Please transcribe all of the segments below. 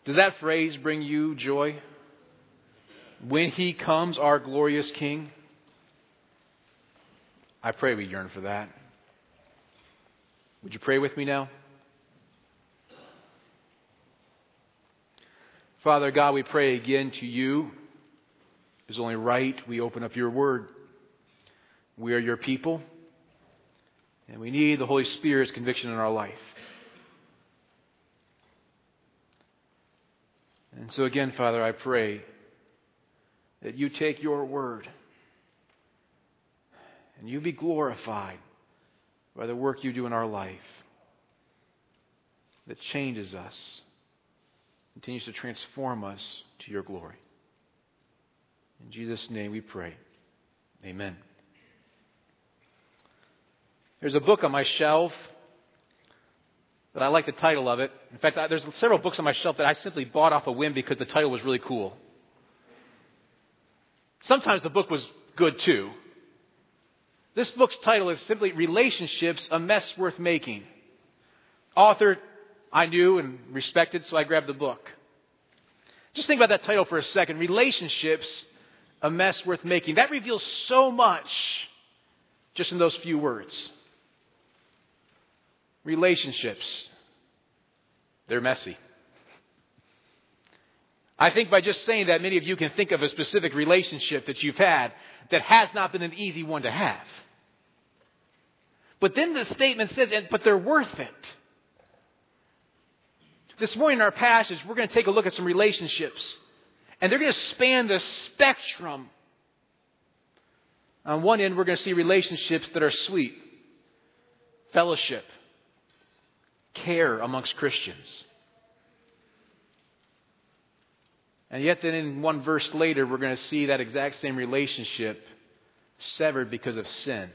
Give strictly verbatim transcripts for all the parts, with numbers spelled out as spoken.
Does that phrase bring you joy? When He comes, our glorious King. I pray we yearn for that. Would you pray with me now? Father God, we pray again to You. It's only right we open up Your Word. We are Your people, and we need the Holy Spirit's conviction in our life. And so again, Father, I pray that You take Your Word and You be glorified by the work You do in our life that changes us, continues to transform us to Your glory. In Jesus' name we pray. Amen. There's a book on my shelf that I like the title of it. In fact, I, there's several books on my shelf that I simply bought off a whim because the title was really cool. Sometimes the book was good too. This book's title is simply Relationships, A Mess Worth Making. Author I knew and respected, so I grabbed the book. Just think about that title for a second. Relationships, A Mess Worth Making. That reveals so much just in those few words. Relationships, they're messy. I think by just saying that, many of you can think of a specific relationship that you've had that has not been an easy one to have. But then the statement says, but they're worth it. This morning in our passage, we're going to take a look at some relationships. And they're going to span the spectrum. On one end, we're going to see relationships that are sweet. Fellowship. Care amongst Christians. And yet then in one verse later, we're going to see that exact same relationship severed because of sin.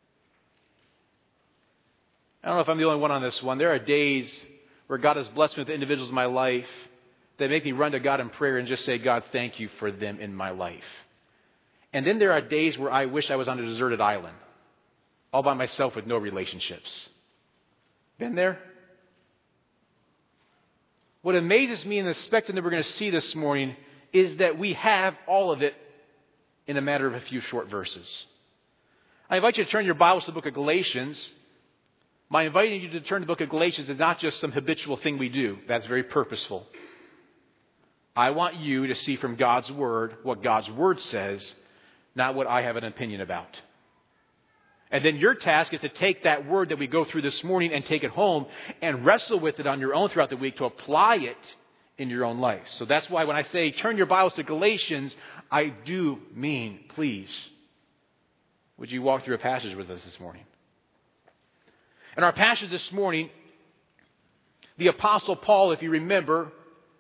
I don't know if I'm the only one on this one. There are days where God has blessed me with individuals in my life that make me run to God in prayer and just say, God, thank You for them in my life. And then there are days where I wish I was on a deserted island, all by myself with no relationships. Been there? What amazes me in the spectrum that we're going to see this morning is that we have all of it in a matter of a few short verses. I invite you to turn your Bibles to the book of Galatians. My inviting you to turn to the book of Galatians is not just some habitual thing we do. That's very purposeful. I want you to see from God's Word what God's Word says, not what I have an opinion about. And then your task is to take that word that we go through this morning and take it home and wrestle with it on your own throughout the week to apply it in your own life. So that's why when I say turn your Bibles to Galatians, I do mean, please, would you walk through a passage with us this morning? In our passage this morning, the Apostle Paul, if you remember,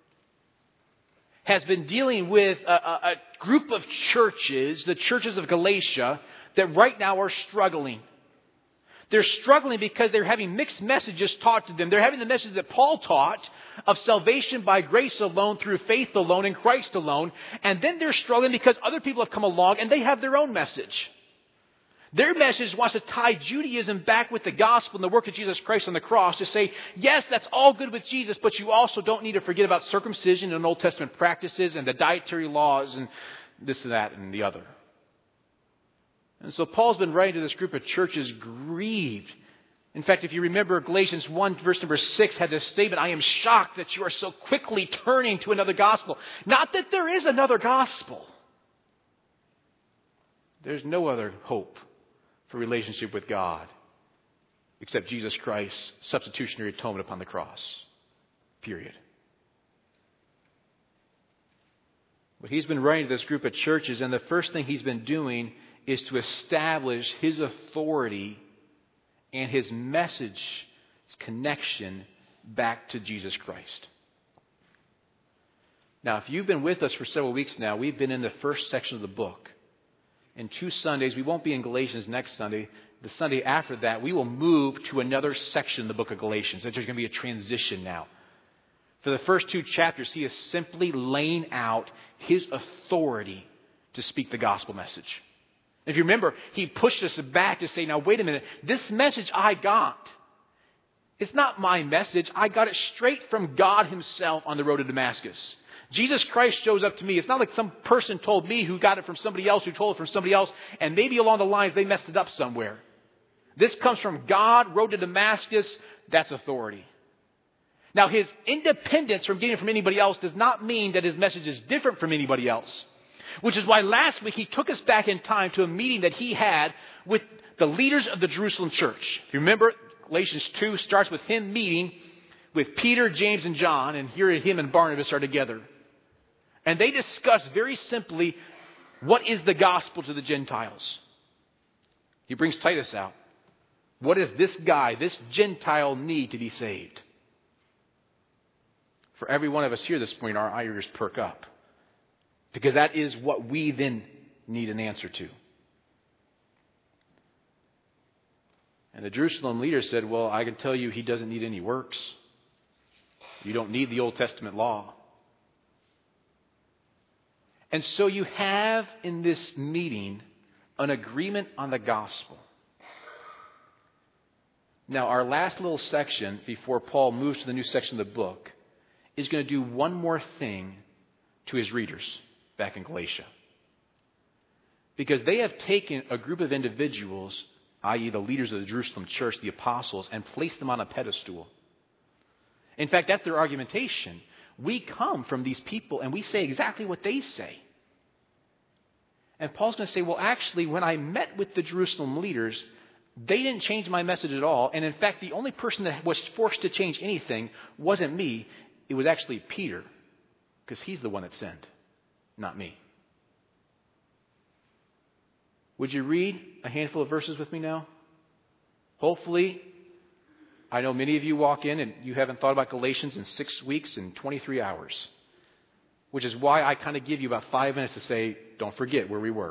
has been dealing with a, a, a group of churches, the churches of Galatia, that right now are struggling. They're struggling because they're having mixed messages taught to them. They're having the message that Paul taught of salvation by grace alone, through faith alone, in Christ alone. And then they're struggling because other people have come along and they have their own message. Their message wants to tie Judaism back with the gospel and the work of Jesus Christ on the cross to say, yes, that's all good with Jesus, but you also don't need to forget about circumcision and Old Testament practices and the dietary laws and this and that and the other. And so Paul's been writing to this group of churches grieved. In fact, if you remember, Galatians one, verse number six had this statement, I am shocked that you are so quickly turning to another gospel. Not that there is another gospel. There's no other hope for relationship with God except Jesus Christ's substitutionary atonement upon the cross. Period. But he's been writing to this group of churches, and the first thing he's been doing is to establish his authority and his message, his connection back to Jesus Christ. Now, if you've been with us for several weeks now, we've been in the first section of the book. In two Sundays, we won't be in Galatians next Sunday. The Sunday after that, we will move to another section of the book of Galatians. There's going to be a transition now. For the first two chapters, he is simply laying out his authority to speak the gospel message. If you remember, he pushed us back to say, now wait a minute, this message I got It's not my message. I got it straight from God himself on the road to Damascus. Jesus Christ shows up to me. It's not like some person told me who got it from somebody else, who told it from somebody else, and maybe along the lines they messed it up somewhere. This comes from God, road to Damascus. That's authority. Now, his independence from getting it from anybody else does not mean that his message is different from anybody else. Which is why last week he took us back in time to a meeting that he had with the leaders of the Jerusalem church. If you remember, Galatians two starts with him meeting with Peter, James, and John, and here him and Barnabas are together. And they discuss very simply, what is the gospel to the Gentiles? He brings Titus out. What does this guy, this Gentile, need to be saved? For every one of us here this morning, our ears perk up. Because that is what we then need an answer to. And the Jerusalem leader said, well, I can tell you he doesn't need any works. You don't need the Old Testament law. And so you have in this meeting an agreement on the gospel. Now, our last little section before Paul moves to the new section of the book is going to do one more thing to his readers back in Galatia. Because they have taken a group of individuals, that is the leaders of the Jerusalem church, the apostles, and placed them on a pedestal. In fact, that's their argumentation. We come from these people and we say exactly what they say. And Paul's going to say, well, actually, when I met with the Jerusalem leaders, they didn't change my message at all. And in fact, the only person that was forced to change anything wasn't me. It was actually Peter, because he's the one that sinned, not me. Would you read a handful of verses with me now? Hopefully, I know many of you walk in and you haven't thought about Galatians in six weeks and twenty-three hours. Which is why I kind of give you about five minutes to say, don't forget where we were.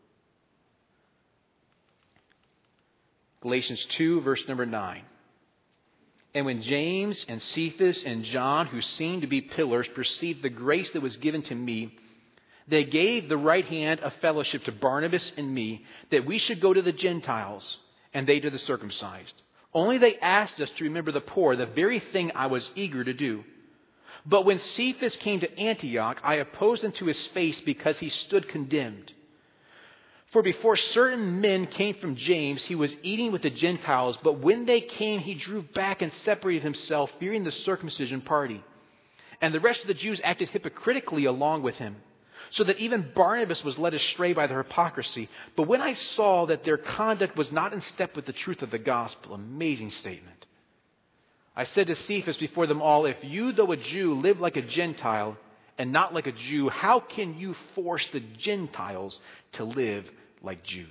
Galatians two, verse number nine. And when James and Cephas and John, who seemed to be pillars, perceived the grace that was given to me, they gave the right hand of fellowship to Barnabas and me, that we should go to the Gentiles, and they to the circumcised. Only they asked us to remember the poor, the very thing I was eager to do. But when Cephas came to Antioch, I opposed him to his face because he stood condemned. For before certain men came from James, he was eating with the Gentiles, but when they came, he drew back and separated himself, fearing the circumcision party. And the rest of the Jews acted hypocritically along with him, so that even Barnabas was led astray by their hypocrisy. But when I saw that their conduct was not in step with the truth of the gospel, amazing statement, I said to Cephas before them all, if you, though a Jew, live like a Gentile and not like a Jew, how can you force the Gentiles to live like Jews?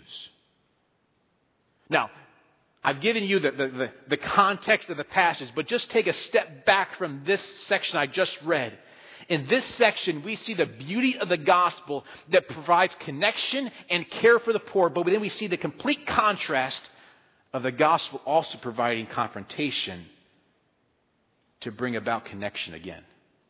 Now, I've given you the, the, the, the context of the passage, but just take a step back from this section I just read. In this section, we see the beauty of the gospel that provides connection and care for the poor, but then we see the complete contrast of the gospel also providing confrontation to bring about connection again.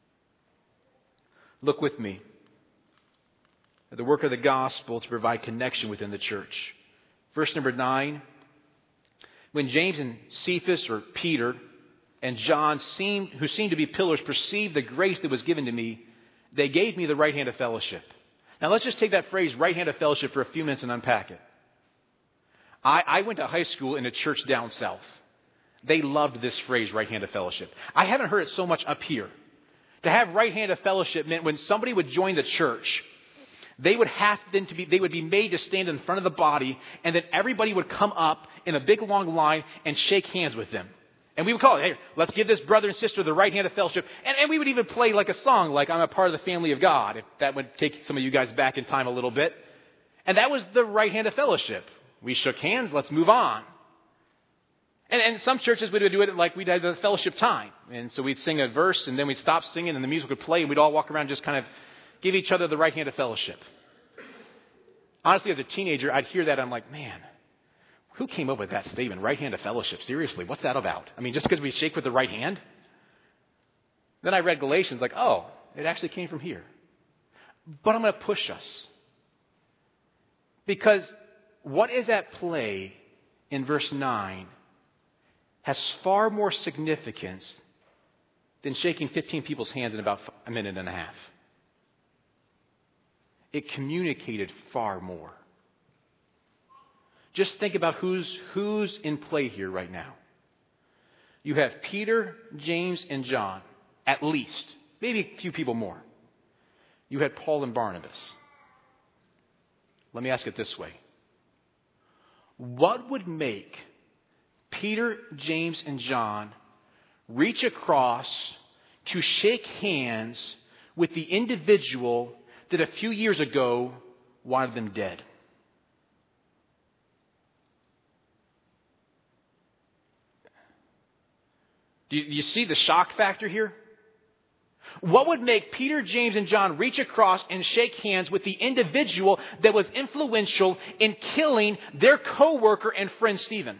Look with me at the work of the gospel to provide connection within the church. Verse number nine. When James and Cephas, or Peter, and John, seemed, who seemed to be pillars, perceived the grace that was given to me, they gave me the right hand of fellowship. Now let's just take that phrase, right hand of fellowship, for a few minutes and unpack it. I, I went to high school in a church down south. They loved this phrase, right hand of fellowship. I haven't heard it so much up here. To have right hand of fellowship meant when somebody would join the church, they would have then to be, they would be made to stand in front of the body, and then everybody would come up in a big long line and shake hands with them. And we would call it, hey, let's give this brother and sister the right hand of fellowship. And, and we would even play like a song, like I'm a part of the family of God, if that would take some of you guys back in time a little bit. And that was the right hand of fellowship. We shook hands, let's move on. And, and some churches would do it like we'd have the fellowship time. And so we'd sing a verse and then we'd stop singing and the music would play and we'd all walk around and just kind of give each other the right hand of fellowship. Honestly, as a teenager, I'd hear that and I'm like, man, who came up with that statement, right hand of fellowship? Seriously, what's that about? I mean, just because we shake with the right hand? Then I read Galatians like, oh, it actually came from here. But I'm going to push us. Because what is at play in verse nine has far more significance than shaking fifteen people's hands in about a minute and a half. It communicated far more. Just think about who's, who's in play here right now. You have Peter, James, and John, at least. Maybe a few people more. You had Paul and Barnabas. Let me ask it this way. What would make Peter, James, and John reach across to shake hands with the individual that a few years ago wanted them dead? Do you, do you see the shock factor here? What would make Peter, James, and John reach across and shake hands with the individual that was influential in killing their co-worker and friend Stephen?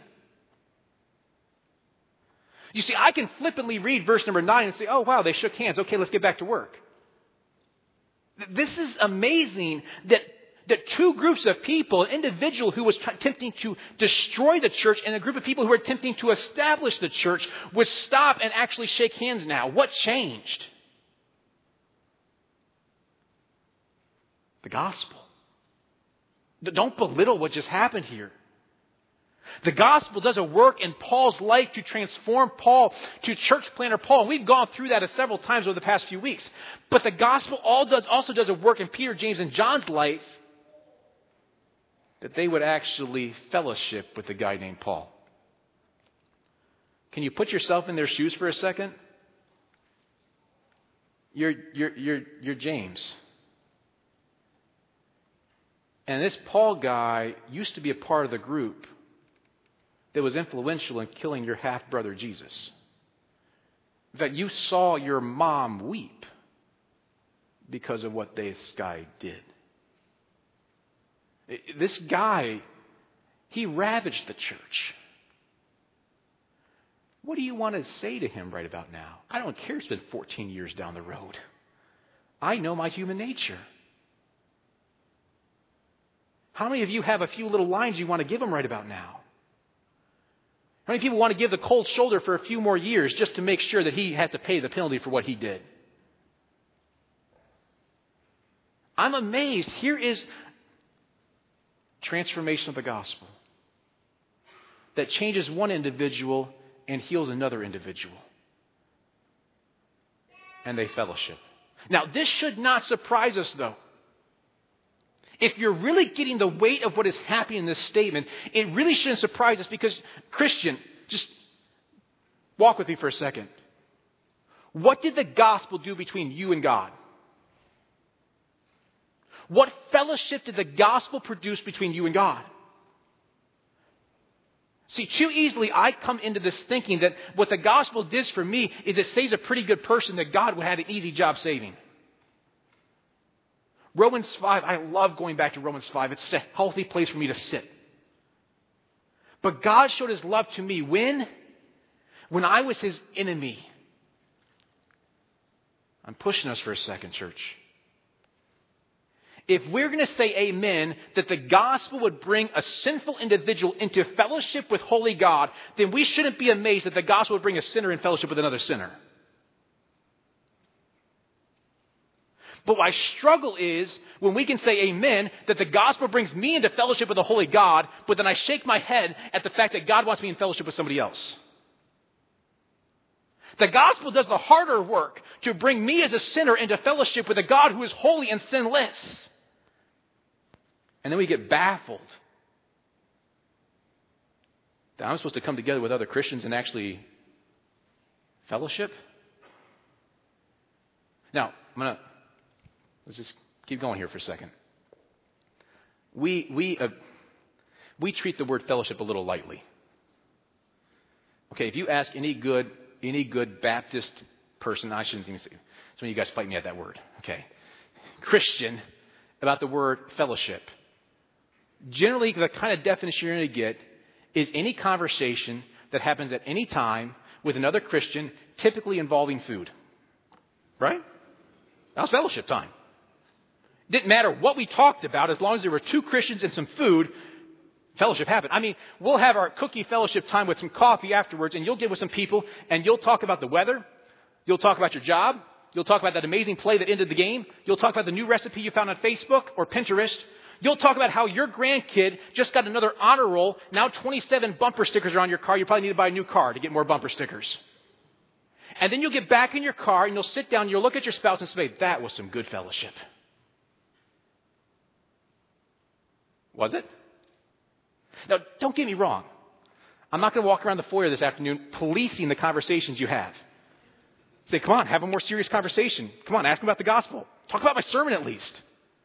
You see, I can flippantly read verse number nine and say, oh, wow, they shook hands. Okay, let's get back to work. This is amazing that, that two groups of people, an individual who was attempting to destroy the church and a group of people who were attempting to establish the church would stop and actually shake hands now. What changed? The gospel. Don't belittle what just happened here. The gospel does a work in Paul's life to transform Paul to church planner Paul. And we've gone through that several times over the past few weeks. But the gospel all does, also does a work in Peter, James, and John's life that they would actually fellowship with a guy named Paul. Can you put yourself in their shoes for a second? You're, you're, you're, you're James. And this Paul guy used to be a part of the group that was influential in killing your half-brother Jesus. In fact, you saw your mom weep because of what this guy did. This guy, he ravaged the church. What do you want to say to him right about now? I don't care it's been fourteen years down the road. I know my human nature. How many of you have a few little lines you want to give him right about now? How many people want to give the cold shoulder for a few more years just to make sure that he has to pay the penalty for what he did? I'm amazed. Here is transformation of the gospel that changes one individual and heals another individual. And they fellowship. Now, this should not surprise us, though. If you're really getting the weight of what is happening in this statement, it really shouldn't surprise us because, Christian, just walk with me for a second. What did the gospel do between you and God? What fellowship did the gospel produce between you and God? See, too easily I come into this thinking that what the gospel does for me is it saves a pretty good person that God would have an easy job saving. Romans five, I love going back to Romans five. It's a healthy place for me to sit. But God showed his love to me when? When I was his enemy. I'm pushing us for a second, church. If we're going to say amen, that the gospel would bring a sinful individual into fellowship with holy God, then we shouldn't be amazed that the gospel would bring a sinner in fellowship with another sinner. But my struggle is when we can say amen, that the gospel brings me into fellowship with the holy God, but then I shake my head at the fact that God wants me in fellowship with somebody else. The gospel does the harder work to bring me as a sinner into fellowship with a God who is holy and sinless. And then we get baffled that I'm supposed to come together with other Christians and actually fellowship. Now, I'm going to Let's just keep going here for a second. We we uh, we treat the word fellowship a little lightly. Okay, if you ask any good any good Baptist person, I shouldn't even say. Some of you guys fight me at that word. Okay, Christian about the word fellowship. Generally, the kind of definition you're going to get is any conversation that happens at any time with another Christian, typically involving food. Right? That was fellowship time. Didn't matter what we talked about, as long as there were two Christians and some food, Fellowship happen. I mean, we'll have our cookie fellowship time with some coffee afterwards, and you'll get with some people, and you'll talk about the weather. You'll talk about your job. You'll talk about that amazing play that ended the game. You'll talk about the new recipe you found on Facebook or Pinterest. You'll talk about how your grandkid just got another honor roll. Now twenty-seven bumper stickers are on your car. You probably need to buy a new car to get more bumper stickers. And then you'll get back in your car and you'll sit down and you'll look at your spouse and say, that was some good fellowship. Was it? Now, don't get me wrong. I'm not going to walk around the foyer this afternoon policing the conversations you have. Say, come on, have a more serious conversation. Come on, ask them about the gospel. Talk about my sermon at least.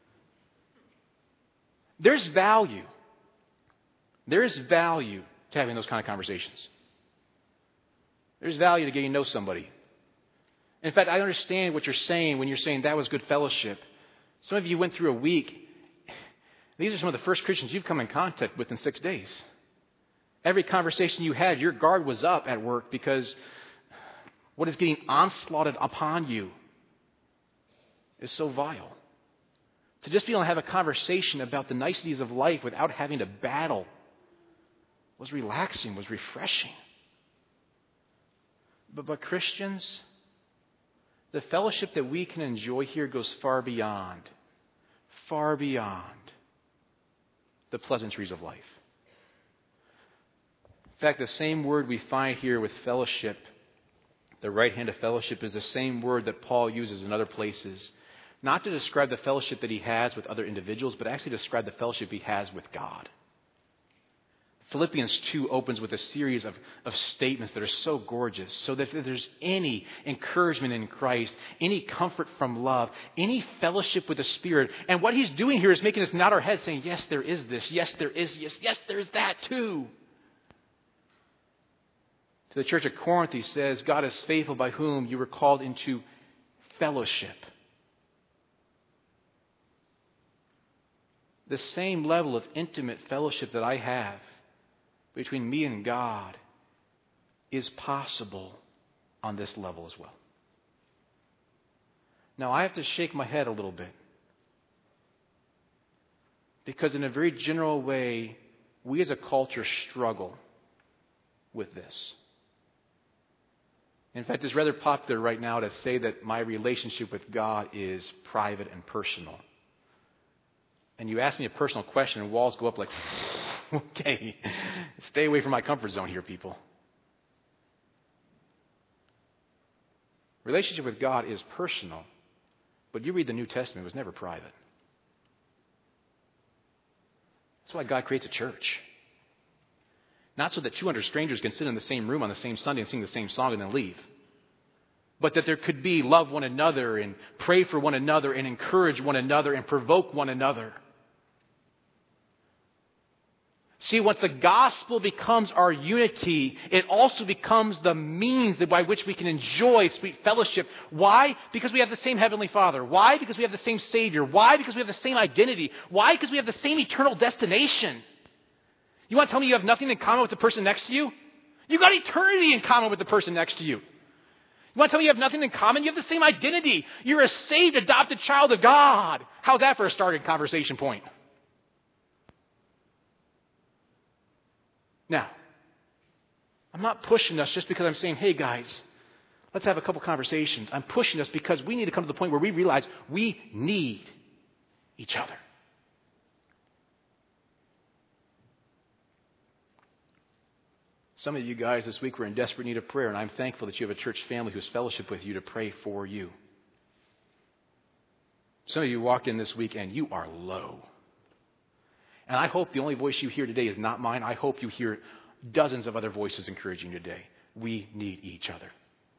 There's value. There is value to having those kind of conversations. There's value to getting to know somebody. In fact, I understand what you're saying when you're saying that was good fellowship. Some of you went through a week. These are some of the first Christians you've come in contact with in six days. Every conversation you had, your guard was up at work because what is getting onslaughted upon you is so vile. To just be able to have a conversation about the niceties of life without having to battle was relaxing, was refreshing. But, but Christians, the fellowship that we can enjoy here goes far beyond, far beyond the pleasantries of life. In fact, the same word we find here with fellowship, the right hand of fellowship, is the same word that Paul uses in other places, not to describe the fellowship that he has with other individuals, but actually to describe the fellowship he has with God. Philippians two opens with a series of, of statements that are so gorgeous, so that if there's any encouragement in Christ, any comfort from love, any fellowship with the Spirit, and what he's doing here is making us nod our heads saying, yes, there is this, yes, there is, yes, yes, there's that too. To the church at Corinth, he says, God is faithful by whom you were called into fellowship. The same level of intimate fellowship that I have between me and God is possible on this level as well. Now, I have to shake my head a little bit because in a very general way, we as a culture struggle with this. In fact, it's rather popular right now to say that my relationship with God is private and personal. And you ask me a personal question and walls go up like, okay, stay away from my comfort zone here, people. Relationship with God is personal, but you read the New Testament, it was never private. That's why God creates a church. Not so that two hundred strangers can sit in the same room on the same Sunday and sing the same song and then leave. But that there could be love one another and pray for one another and encourage one another and provoke one another. See, once the gospel becomes our unity, it also becomes the means by which we can enjoy sweet fellowship. Why? Because we have the same Heavenly Father. Why? Because we have the same Savior. Why? Because we have the same identity. Why? Because we have the same eternal destination. You want to tell me you have nothing in common with the person next to you? You got eternity in common with the person next to you. You want to tell me you have nothing in common? You have the same identity. You're a saved, adopted child of God. How's that for a starting conversation point? Now, I'm not pushing us just because I'm saying, hey guys, let's have a couple conversations. I'm pushing us because we need to come to the point where we realize we need each other. Some of you guys this week were in desperate need of prayer, and I'm thankful that you have a church family who's fellowship with you to pray for you. Some of you walked in this week and you are low. And I hope the only voice you hear today is not mine. I hope you hear dozens of other voices encouraging you today. We need each other.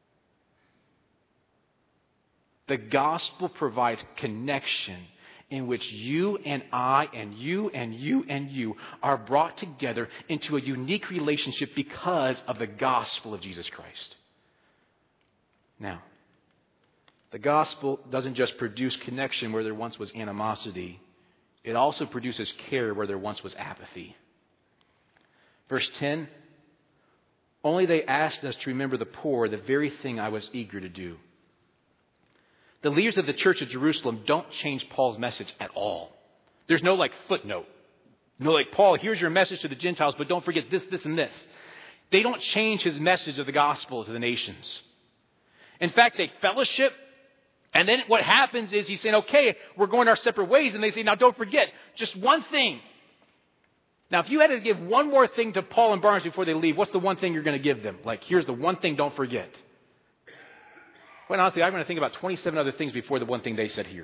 The gospel provides connection in which you and I and you and you and you are brought together into a unique relationship because of the gospel of Jesus Christ. Now, the gospel doesn't just produce connection where there once was animosity. It also produces care where there once was apathy. Verse ten, only they asked us to remember the poor, the very thing I was eager to do. The leaders of the church of Jerusalem don't change Paul's message at all. There's no like footnote. No, like, Paul, here's your message to the Gentiles, but don't forget this, this, and this. They don't change his message of the gospel to the nations. In fact, they fellowship. And then what happens is he's saying, okay, we're going our separate ways. And they say, now don't forget, just one thing. Now, if you had to give one more thing to Paul and Barnabas before they leave, what's the one thing you're going to give them? Like, here's the one thing don't forget. Quite honestly, I'm going to think about twenty-seven other things before the one thing they said here.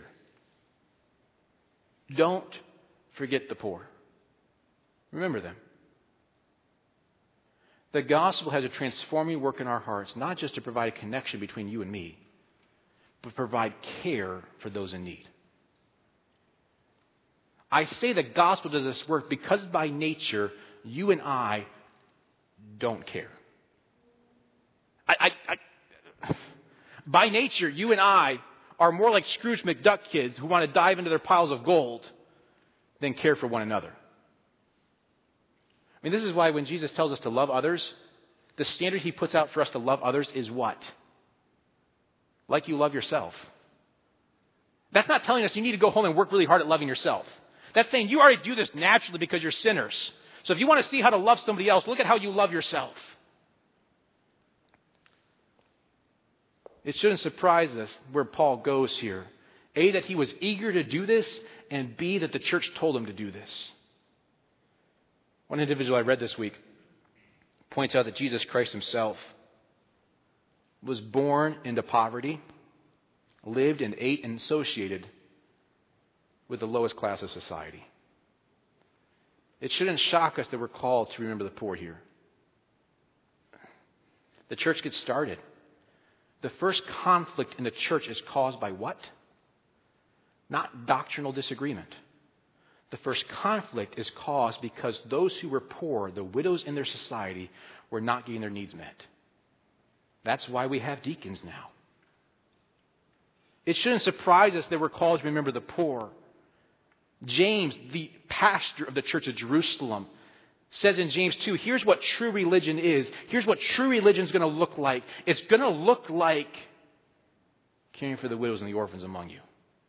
Don't forget the poor. Remember them. The gospel has a transforming work in our hearts, not just to provide a connection between you and me, but provide care for those in need. I say the gospel does this work because by nature, you and I don't care. I, I, I, by nature, you and I are more like Scrooge McDuck kids who want to dive into their piles of gold than care for one another. I mean, this is why when Jesus tells us to love others, the standard he puts out for us to love others is what? Like you love yourself. That's not telling us you need to go home and work really hard at loving yourself. That's saying you already do this naturally because you're sinners. So if you want to see how to love somebody else, look at how you love yourself. It shouldn't surprise us where Paul goes here. A, that he was eager to do this, and B, that the church told him to do this. One individual I read this week points out that Jesus Christ himself was born into poverty, lived and ate and associated with the lowest class of society. It shouldn't shock us that we're called to remember the poor here. The church gets started. The first conflict in the church is caused by what? Not doctrinal disagreement. The first conflict is caused because those who were poor, the widows in their society, were not getting their needs met. That's why we have deacons now. It shouldn't surprise us that we're called to remember the poor. James, the pastor of the church of Jerusalem, says in James two, here's what true religion is. Here's what true religion is going to look like. It's going to look like caring for the widows and the orphans among you.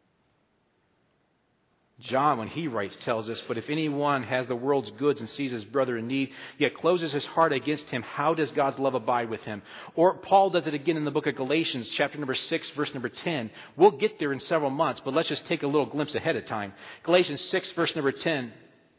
John, when he writes, tells us, but if anyone has the world's goods and sees his brother in need, yet closes his heart against him, how does God's love abide with him? Or Paul does it again in the book of Galatians, chapter number six, verse number ten. We'll get there in several months, but let's just take a little glimpse ahead of time. Galatians six, verse number ten.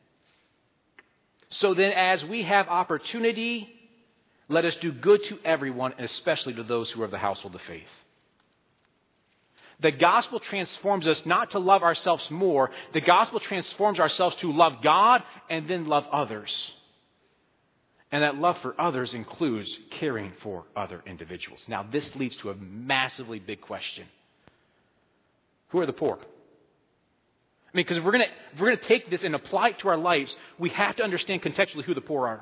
So then, as we have opportunity, let us do good to everyone, and especially to those who are of the household of faith. The gospel transforms us not to love ourselves more. The gospel transforms ourselves to love God and then love others. And that love for others includes caring for other individuals. Now, this leads to a massively big question. Who are the poor? I mean, because if we're going to if we're going to take this and apply it to our lives, we have to understand contextually who the poor are.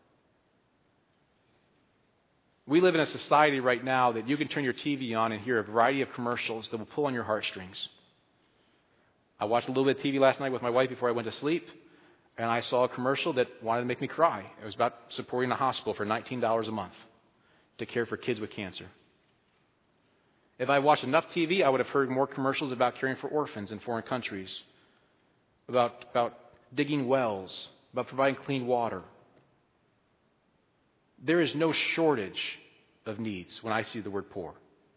We live in a society right now that you can turn your T V on and hear a variety of commercials that will pull on your heartstrings. I watched a little bit of T V last night with my wife before I went to sleep, and I saw a commercial that wanted to make me cry. It was about supporting a hospital for nineteen dollars a month to care for kids with cancer. If I watched enough T V, I would have heard more commercials about caring for orphans in foreign countries, about, about digging wells, about providing clean water. There is no shortage of needs when I see the word poor.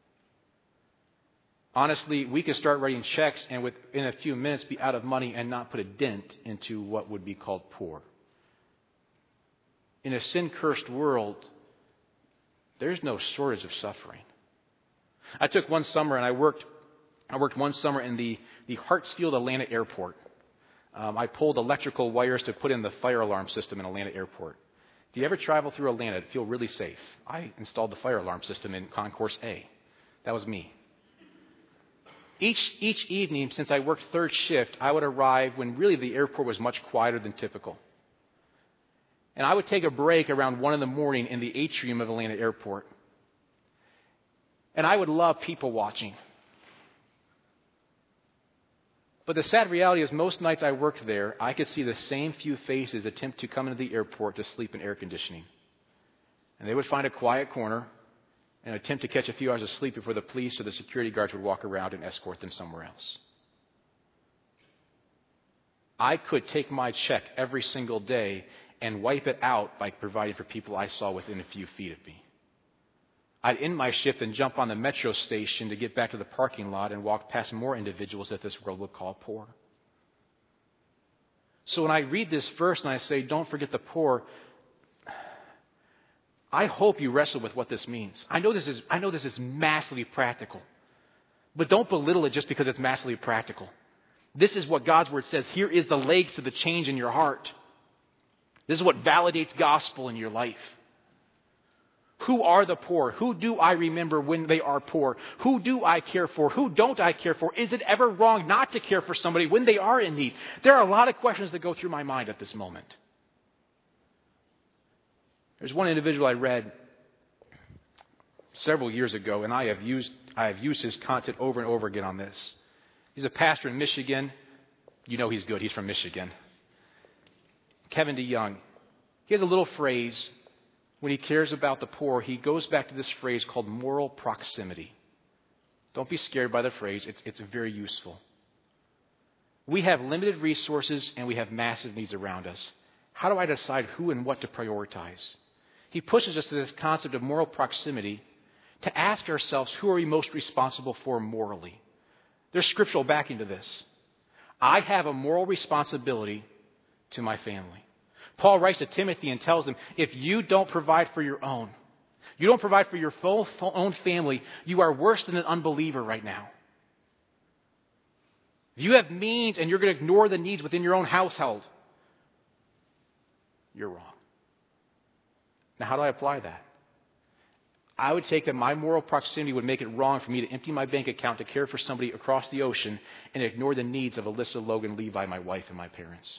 Honestly, we could start writing checks and within a few minutes be out of money and not put a dent into what would be called poor. In a sin-cursed world, there's no shortage of suffering. I took one summer and I worked I worked one summer in the, the Hartsfield Atlanta Airport. Um, I pulled electrical wires to put in the fire alarm system in Atlanta Airport. If you ever travel through Atlanta, it'd feel really safe. I installed the fire alarm system in Concourse A. That was me. Each each evening, since I worked third shift, I would arrive when really the airport was much quieter than typical. And I would take a break around one in the morning in the atrium of Atlanta Airport. And I would love people watching. But the sad reality is most nights I worked there, I could see the same few faces attempt to come into the airport to sleep in air conditioning. And they would find a quiet corner and attempt to catch a few hours of sleep before the police or the security guards would walk around and escort them somewhere else. I could take my check every single day and wipe it out by providing for people I saw within a few feet of me. I'd end my shift and jump on the metro station to get back to the parking lot and walk past more individuals that this world would call poor. So when I read this verse and I say, don't forget the poor, I hope you wrestle with what this means. I know this is, I know this is massively practical, but don't belittle it just because it's massively practical. This is what God's Word says. Here is the legs to the change in your heart. This is what validates gospel in your life. Who are the poor? Who do I remember when they are poor? Who do I care for? Who don't I care for? Is it ever wrong not to care for somebody when they are in need? There are a lot of questions that go through my mind at this moment. There's one individual I read several years ago, and I have used I have used his content over and over again on this. He's a pastor in Michigan. You know he's good. He's from Michigan. Kevin DeYoung. He has a little phrase. When he cares about the poor, he goes back to this phrase called moral proximity. Don't be scared by the phrase. It's, it's very useful. We have limited resources and we have massive needs around us. How do I decide who and what to prioritize? He pushes us to this concept of moral proximity to ask ourselves, who are we most responsible for morally? There's scriptural backing to this. I have a moral responsibility to my family. Paul writes to Timothy and tells him, if you don't provide for your own, you don't provide for your full, full own family, you are worse than an unbeliever right now. If you have means and you're going to ignore the needs within your own household, you're wrong. Now, how do I apply that? I would take that my moral proximity would make it wrong for me to empty my bank account to care for somebody across the ocean and ignore the needs of Alyssa, Logan, Levi, my wife, and my parents.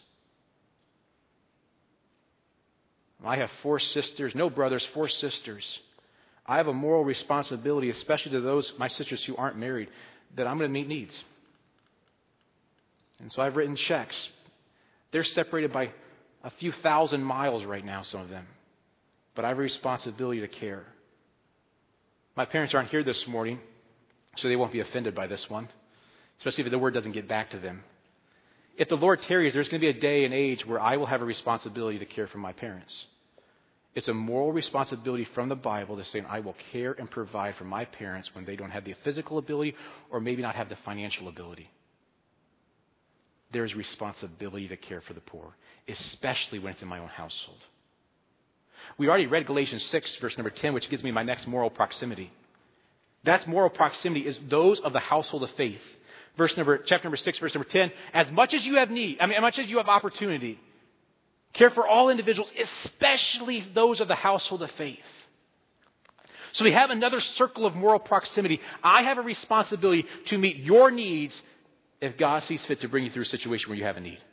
I have four sisters, no brothers, four sisters. I have a moral responsibility, especially to those, my sisters who aren't married, that I'm going to meet needs. And so I've written checks. They're separated by a few thousand miles right now, some of them. But I have a responsibility to care. My parents aren't here this morning, so they won't be offended by this one, especially if the word doesn't get back to them. If the Lord tarries, there's going to be a day and age where I will have a responsibility to care for my parents. It's a moral responsibility from the Bible to say I will care and provide for my parents when they don't have the physical ability or maybe not have the financial ability. There's responsibility to care for the poor, especially when it's in my own household. We already read Galatians six, verse number ten, which gives me my next moral proximity. That's moral proximity is those of the household of faith. Verse number, chapter number six, verse number ten. As much as you have need, I mean, as much as you have opportunity, care for all individuals, especially those of the household of faith. So we have another circle of moral proximity. I have a responsibility to meet your needs if God sees fit to bring you through a situation where you have a need.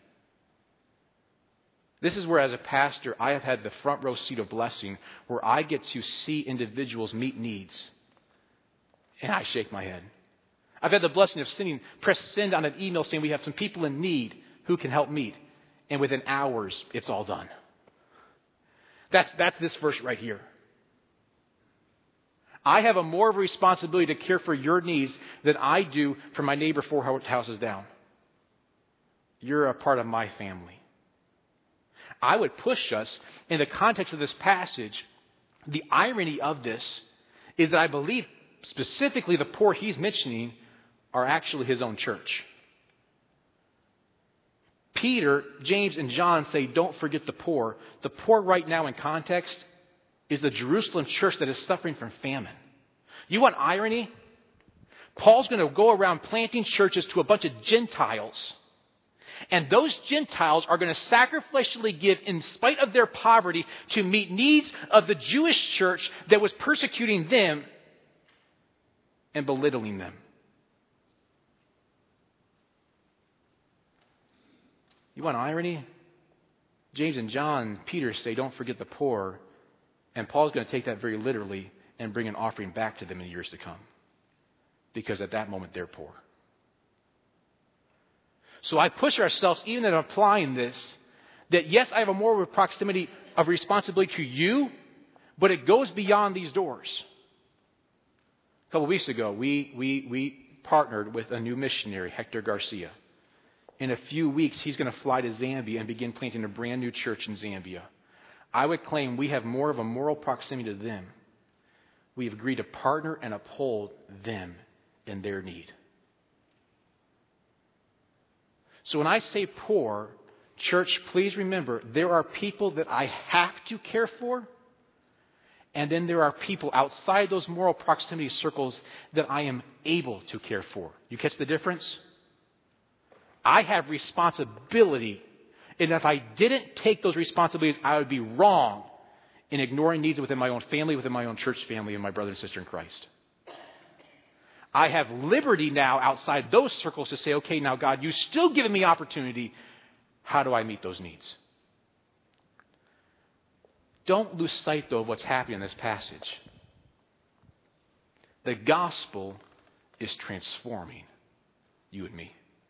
This is where, as a pastor, I have had the front row seat of blessing where I get to see individuals meet needs. And I shake my head. I've had the blessing of sending, press send on an email saying we have some people in need who can help meet. And within hours, it's all done. That's, that's this verse right here. I have a more of a responsibility to care for your needs than I do for my neighbor four houses down. You're a part of my family. I would push us in the context of this passage. The irony of this is that I believe specifically the poor he's mentioning are actually his own church. Peter, James, and John say, don't forget the poor. The poor right now in context is the Jerusalem church that is suffering from famine. You want irony? Paul's going to go around planting churches to a bunch of Gentiles. And those Gentiles are going to sacrificially give in spite of their poverty to meet needs of the Jewish church that was persecuting them and belittling them. You want irony? James and John, Peter say, don't forget the poor. And Paul's going to take that very literally and bring an offering back to them in years to come. Because at that moment, they're poor. So I push ourselves, even in applying this, that yes, I have a moral proximity of responsibility to you, but it goes beyond these doors. A couple of weeks ago, we, we, we partnered with a new missionary, Hector Garcia. in a few weeks, he's going to fly to Zambia and begin planting a brand new church in Zambia. I would claim we have more of a moral proximity to them. We have agreed to partner and uphold them in their need. So when I say poor, church, please remember, there are people that I have to care for, and then there are people outside those moral proximity circles that I am able to care for. You catch the difference? I have responsibility, and if I didn't take those responsibilities, I would be wrong in ignoring needs within my own family, within my own church family, and my brother and sister in Christ. I have liberty now outside those circles to say, okay, now God, you've still given me opportunity. How do I meet those needs? Don't lose sight, though, of what's happening in this passage. The gospel is transforming you and me.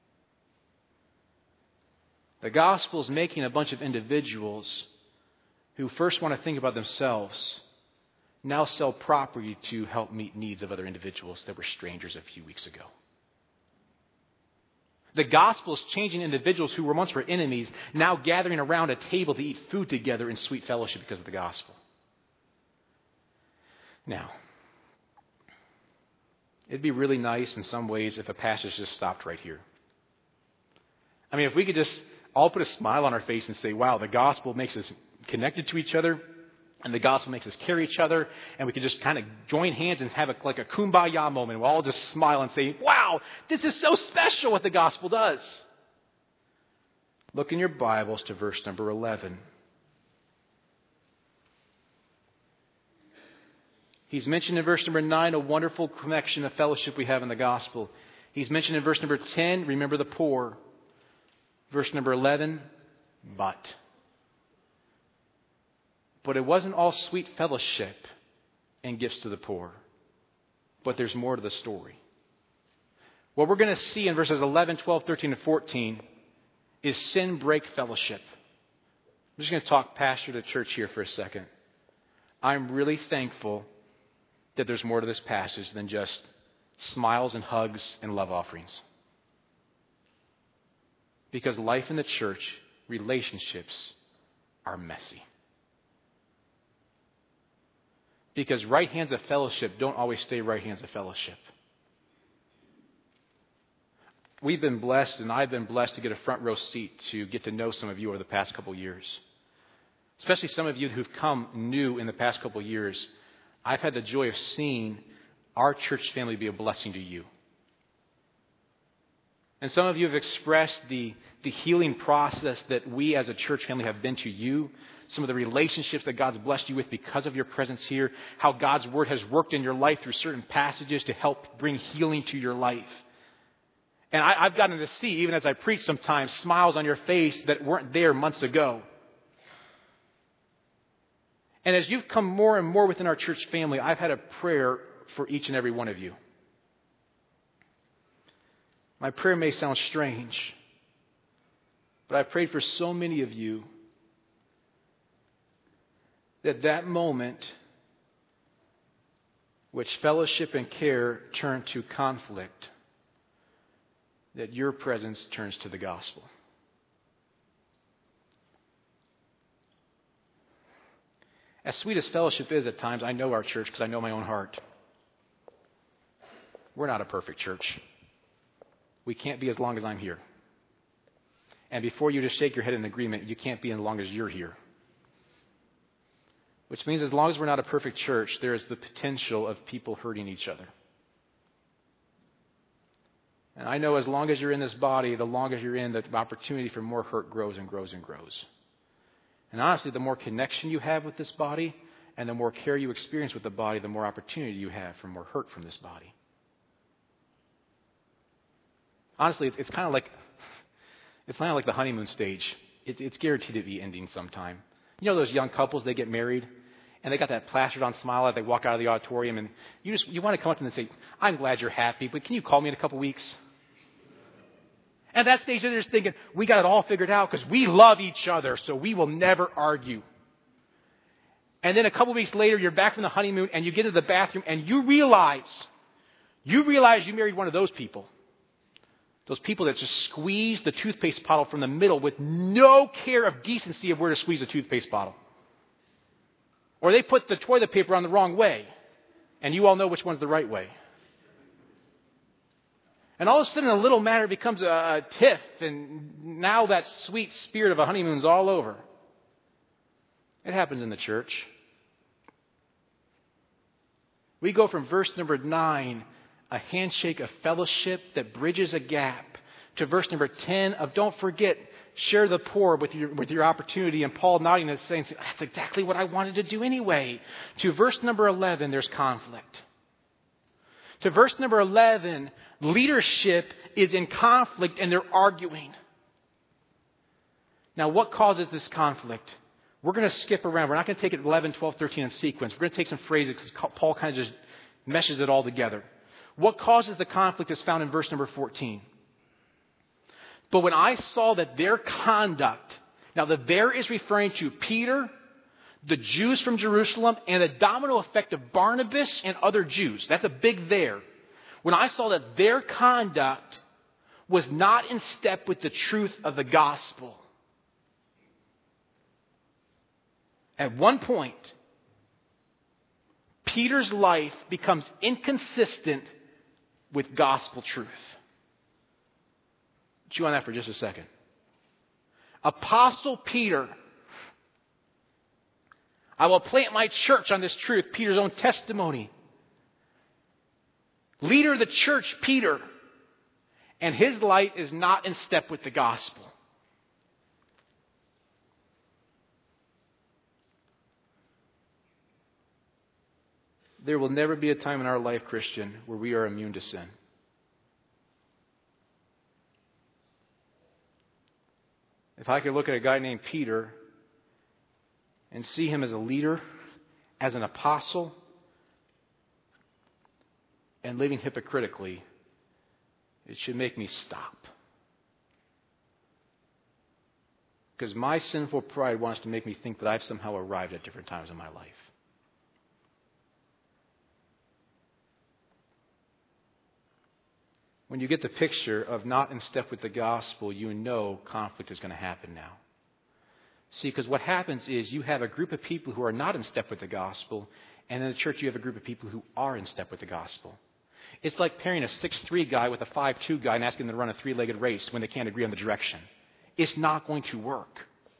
The gospel is making a bunch of individuals who first want to think about themselves now sell property to help meet needs of other individuals that were strangers a few weeks ago. The gospel is changing individuals who were once were enemies, now gathering around a table to eat food together in sweet fellowship because of the gospel. Now, it'd be really nice in some ways if a passage just stopped right here. I mean, if we could just all put a smile on our face and say, wow, the gospel makes us connected to each other, and the gospel makes us carry each other, and we can just kind of join hands and have a, like a kumbaya moment. We'll all just smile and say, wow, this is so special what the gospel does. Look in your Bibles to verse number eleven. He's mentioned in verse number nine a wonderful connection, a fellowship we have in the gospel. He's mentioned in verse number ten, remember the poor. Verse number eleven, but. But it wasn't all sweet fellowship and gifts to the poor. But there's more to the story. What we're going to see in verses eleven, twelve, thirteen, and fourteen is sin break fellowship. I'm just going to talk pastor to church here for a second. I'm really thankful that there's more to this passage than just smiles and hugs and love offerings. Because life in the church, relationships are messy. Because right hands of fellowship don't always stay right hands of fellowship. We've been blessed, and I've been blessed to get a front row seat to get to know some of you over the past couple years. Especially some of you who've come new in the past couple years. I've had the joy of seeing our church family be a blessing to you. And some of you have expressed the, the healing process that we as a church family have been to you. Some of the relationships that God's blessed you with because of your presence here. How God's Word has worked in your life through certain passages to help bring healing to your life. And I, I've gotten to see, even as I preach sometimes, smiles on your face that weren't there months ago. And as you've come more and more within our church family, I've had a prayer for each and every one of you. My prayer may sound strange, but I prayed for so many of you that that moment which fellowship and care turn to conflict, that your presence turns to the gospel. As sweet as fellowship is at times, I know our church because I know my own heart. We're not a perfect church. We can't be as long as I'm here. And before you just shake your head in agreement, you can't be as long as you're here. Which means as long as we're not a perfect church, there is the potential of people hurting each other. And I know as long as you're in this body, the longer you're in, the opportunity for more hurt grows and grows and grows. And honestly, the more connection you have with this body and the more care you experience with the body, the more opportunity you have for more hurt from this body. Honestly, it's kind of like it's kind of like the honeymoon stage. It, it's guaranteed to be ending sometime. You know those young couples, they get married, and they got that plastered on smile as they walk out of the auditorium, and you just you want to come up to them and say, "I'm glad you're happy, but can you call me in a couple weeks?" And at that stage, they're just thinking, "We got it all figured out because we love each other, so we will never argue." And then a couple weeks later, you're back from the honeymoon, and you get to the bathroom, and you realize, you realize you married one of those people. Those people that just squeeze the toothpaste bottle from the middle with no care of decency of where to squeeze the toothpaste bottle. Or they put the toilet paper on the wrong way. And you all know which one's the right way. And all of a sudden a little matter becomes a, a tiff. And now that sweet spirit of a honeymoon's all over. It happens in the church. We go from verse number nine, a handshake of fellowship that bridges a gap, to verse number ten of don't forget, share the poor with your, with your opportunity. And Paul nodding and saying, that's exactly what I wanted to do anyway. To verse number eleven, there's conflict. To verse number eleven, leadership is in conflict and they're arguing. Now, what causes this conflict? We're going to skip around. We're not going to take it eleven, twelve, thirteen in sequence. We're going to take some phrases because Paul kind of just meshes it all together. What causes the conflict is found in verse number fourteen. But when I saw that their conduct, now the there is referring to Peter, the Jews from Jerusalem, and the domino effect of Barnabas and other Jews. That's a big there. When I saw that their conduct was not in step with the truth of the gospel. At one point, Peter's life becomes inconsistent with gospel truth. Chew on that for just a second. Apostle Peter, I will plant my church on this truth, Peter's own testimony. Leader of the church, Peter, and his life is not in step with the gospel. There will never be a time in our life, Christian, where we are immune to sin. If I could look at a guy named Peter and see him as a leader, as an apostle, and living hypocritically, it should make me stop. Because my sinful pride wants to make me think that I've somehow arrived at different times in my life. When you get the picture of not in step with the gospel, you know conflict is going to happen now. See, because what happens is you have a group of people who are not in step with the gospel, and in the church you have a group of people who are in step with the gospel. It's like pairing a six three guy with a five two guy and asking them to run a three-legged race when they can't agree on the direction. It's not going to work.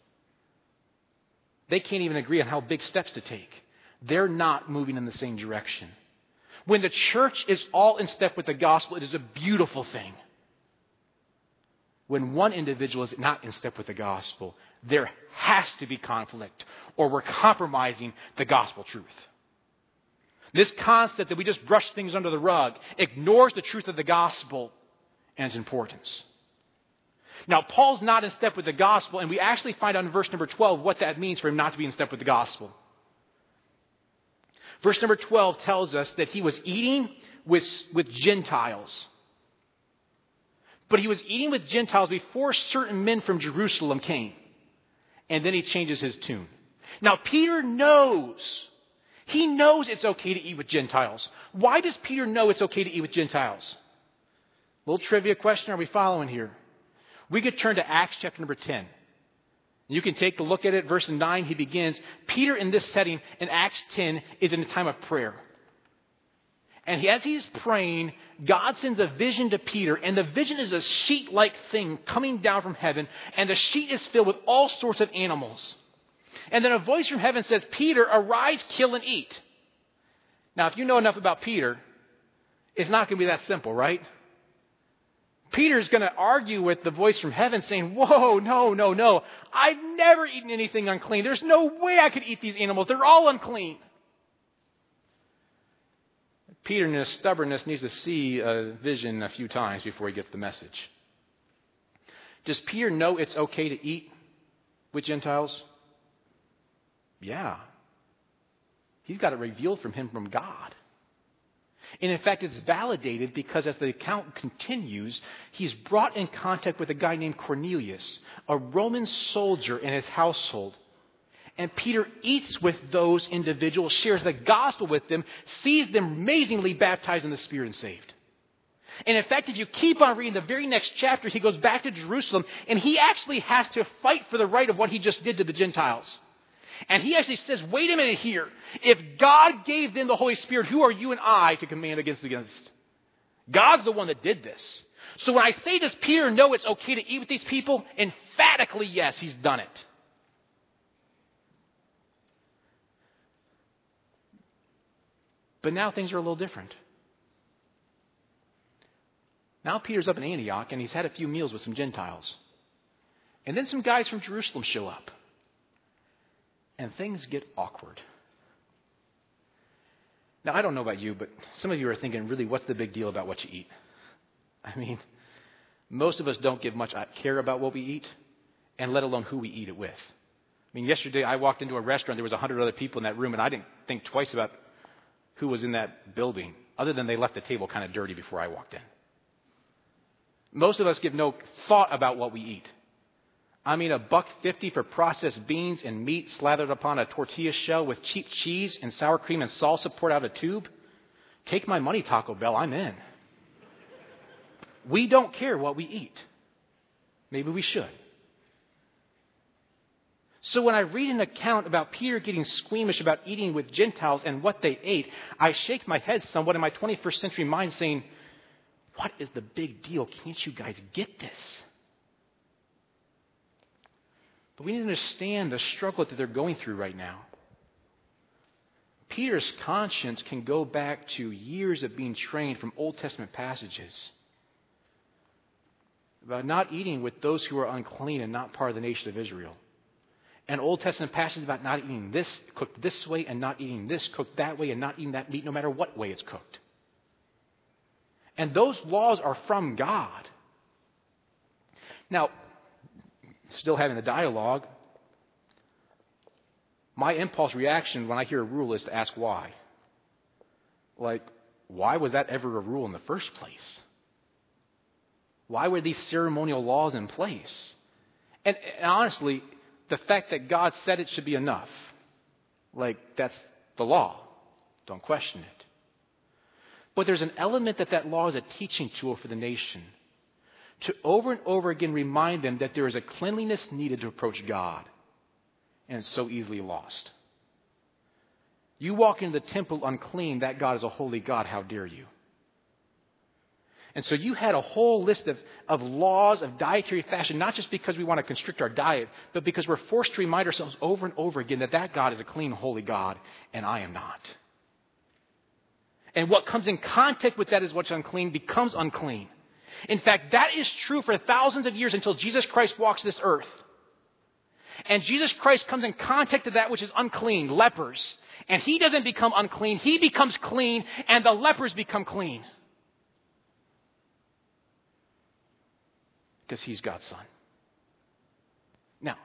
They can't even agree on how big steps to take. They're not moving in the same direction. When the church is all in step with the gospel, it is a beautiful thing. When one individual is not in step with the gospel, there has to be conflict, or we're compromising the gospel truth. This concept that we just brush things under the rug ignores the truth of the gospel and its importance. Now, Paul's not in step with the gospel, and we actually find out in verse number twelve what that means for him not to be in step with the gospel. Verse number twelve tells us that he was eating with, with Gentiles. But he was eating with Gentiles before certain men from Jerusalem came. And then he changes his tune. Now, Peter knows. He knows it's okay to eat with Gentiles. Why does Peter know it's okay to eat with Gentiles? Little trivia question. Are we following here? We could turn to Acts chapter number ten. You can take a look at it. Verse nine, he begins. Peter in this setting in Acts ten is in a time of prayer. And he, as he's praying, God sends a vision to Peter. And the vision is a sheet-like thing coming down from heaven. And the sheet is filled with all sorts of animals. And then a voice from heaven says, Peter, arise, kill, and eat. Now, if you know enough about Peter, it's not going to be that simple, right? Peter's going to argue with the voice from heaven saying, whoa, no, no, no. I've never eaten anything unclean. There's no way I could eat these animals. They're all unclean. Peter, in his stubbornness, needs to see a vision a few times before he gets the message. Does Peter know it's okay to eat with Gentiles? Yeah. He's got it revealed from him from God. And in fact, it's validated because as the account continues, he's brought in contact with a guy named Cornelius, a Roman soldier in his household. And Peter eats with those individuals, shares the gospel with them, sees them amazingly baptized in the Spirit and saved. And in fact, if you keep on reading the very next chapter, he goes back to Jerusalem, and he actually has to fight for the right of what he just did to the Gentiles. And he actually says, wait a minute here. If God gave them the Holy Spirit, who are you and I to command against against? God's the one that did this. So when I say, does Peter know it's okay to eat with these people? Emphatically, yes, he's done it. But now things are a little different. Now Peter's up in Antioch, and he's had a few meals with some Gentiles. And then some guys from Jerusalem show up. And things get awkward. Now, I don't know about you, but some of you are thinking, really, what's the big deal about what you eat? I mean, most of us don't give much care about what we eat, and let alone who we eat it with. I mean, yesterday I walked into a restaurant, there was a hundred other people in that room, and I didn't think twice about who was in that building, other than they left the table kind of dirty before I walked in. Most of us give no thought about what we eat. I mean, a buck fifty for processed beans and meat slathered upon a tortilla shell with cheap cheese and sour cream and salsa poured out a tube. Take my money, Taco Bell, I'm in. We don't care what we eat. Maybe we should. So when I read an account about Peter getting squeamish about eating with Gentiles and what they ate, I shake my head somewhat in my twenty-first century mind saying, what is the big deal? Can't you guys get this? But we need to understand the struggle that they're going through right now. Peter's conscience can go back to years of being trained from Old Testament passages about not eating with those who are unclean and not part of the nation of Israel. And Old Testament passages about not eating this cooked this way and not eating this cooked that way and not eating that meat no matter what way it's cooked. And those laws are from God. Now, still having the dialogue, my impulse reaction when I hear a rule is to ask why. Like, why was that ever a rule in the first place? Why were these ceremonial laws in place? And, and honestly, the fact that God said it should be enough. Like, that's the law. Don't question it. But there's an element that that law is a teaching tool for the nation. To over and over again remind them that there is a cleanliness needed to approach God. And it's so easily lost. You walk into the temple unclean, that God is a holy God, how dare you? And so you had a whole list of, of laws of dietary fashion, not just because we want to constrict our diet, but because we're forced to remind ourselves over and over again that that God is a clean, holy God, and I am not. And what comes in contact with that is what's unclean becomes unclean. In fact, that is true for thousands of years until Jesus Christ walks this earth. And Jesus Christ comes in contact with that which is unclean, lepers. And he doesn't become unclean, he becomes clean, and the lepers become clean. Because he's God's son. Now,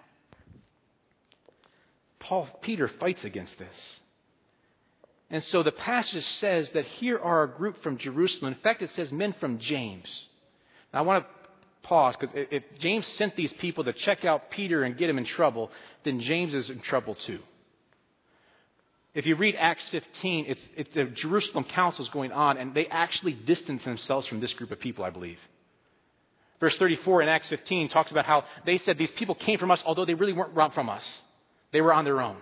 Paul, Peter fights against this. And so the passage says that here are a group from Jerusalem. In fact, it says men from James. Now, I want to pause because if James sent these people to check out Peter and get him in trouble, then James is in trouble too. If you read Acts fifteen, it's, it's the Jerusalem council is going on, and they actually distance themselves from this group of people, I believe. Verse thirty-four in Acts fifteen talks about how they said these people came from us, although they really weren't from us. They were on their own.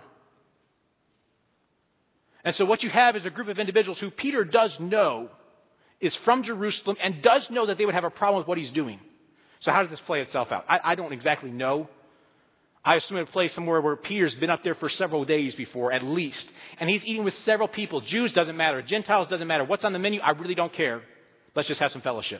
And so what you have is a group of individuals who Peter does know is from Jerusalem and does know that they would have a problem with what he's doing. So how does this play itself out? I, I don't exactly know. I assume it would play somewhere where Peter's been up there for several days before, at least. And he's eating with several people. Jews doesn't matter. Gentiles doesn't matter. What's on the menu? I really don't care. Let's just have some fellowship.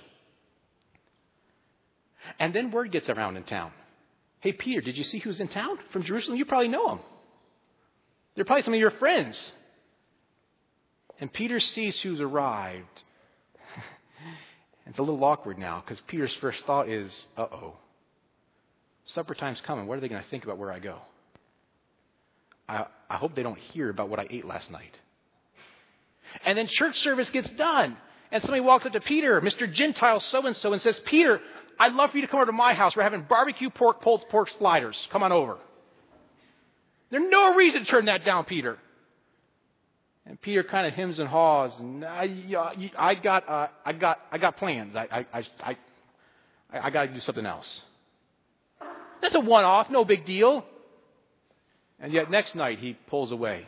And then word gets around in town. Hey, Peter, did you see who's in town from Jerusalem? You probably know them. They're probably some of your friends. And Peter sees who's arrived. It's a little awkward now because Peter's first thought is, uh-oh, supper time's coming. What are they going to think about where I go? I, I hope they don't hear about what I ate last night. And then church service gets done. And somebody walks up to Peter, Mister Gentile so-and-so, and says, Peter, I'd love for you to come over to my house. We're having barbecue pork, pulled pork sliders. Come on over. There's no reason to turn that down, Peter. And Peter kind of hems and haws, and I, I got, uh, I got, I got plans. I, I, I, I, I got to do something else. That's a one-off, no big deal. And yet next night he pulls away.